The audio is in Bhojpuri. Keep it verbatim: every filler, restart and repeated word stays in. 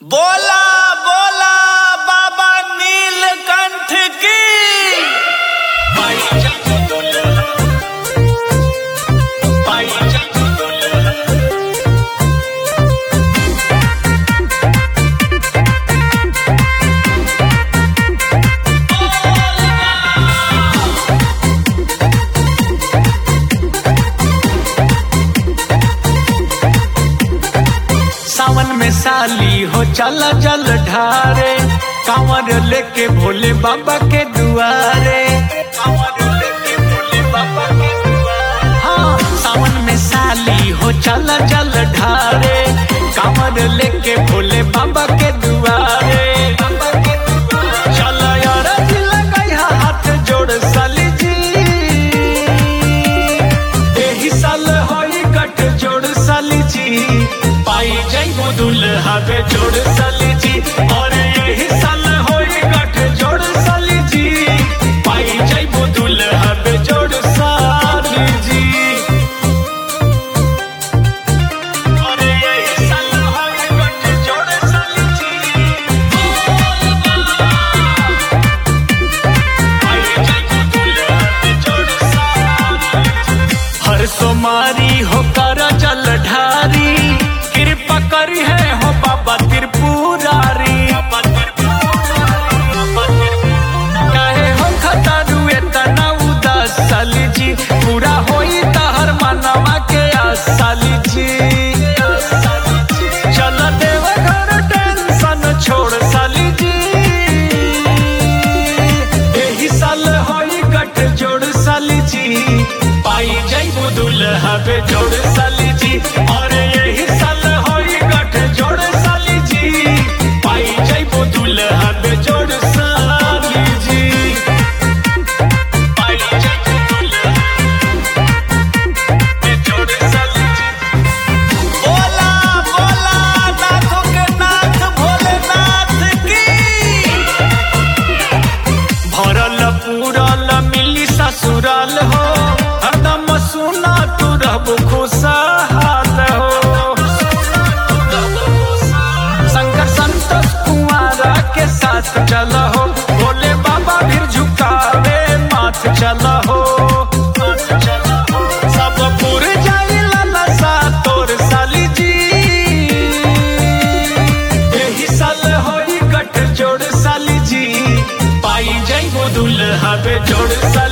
बोला बोला बाबा नीलकंठ की। पाई जाओ दुल्हा, पाई जाओ दुल्हा। सावन में साली हो चला जल ढारे, कांवर लेके भोले बाबा के दुआरे, कांवर लेके भोले बाबा के दुआरे। हाँ, सावन में साली हो चला जल ढारे, कांवर लेके भोले बाबा के दुआरे। चला यार दिल गया हाथ जोड़ साली जी, एही साल होई गठ जोड़ साली जी। पाई जाइबो दुल्हा बे जोड़ साली जी, और यही साल होई गठ जोड़ साली जी। पाई जाइबो दुल्हा बे जोड़ साली जी, और यही साल होई गठ जोड़ साली जी। पाई जाइबो दुल्हा बे जोड़ साली जी। हर सोमारी हो कर जल ढारी, कृपा करी है हो बाबा त्रिपुरारी। कहे हो खतरुए तना उदास साली जी, पूरा होई तहर मनवा के आस साली जी। चल देव घर टेंशन छोड़ साली जी, एही साल होई गठ जोड़ साली जी। पाई जाइबो दुल्हा बे जोड़ साली जी, और यही साल होई गठ जोड़ साली जी। पाई जाइबो दुल्हा बे जोड़ साली जी, पाई जाइबो दुल्हा बे जोड़ साली जी। बोला बोला नाथों के नाथ भोलेनाथ की। भरल पूरल मिली ससुराल हो, हरदम सुना तू रहबो खुशहाल हो। शंकर संतोष कुंवारा के साथ चला हो, भोले बाबा भी झुकावे माथ चला हो। सब पुर जाइला नशा तोर साली जी, यही साल होई गठ जोड़ साली जी। पाई जाइबो दुल्हा बे जोड़ साली।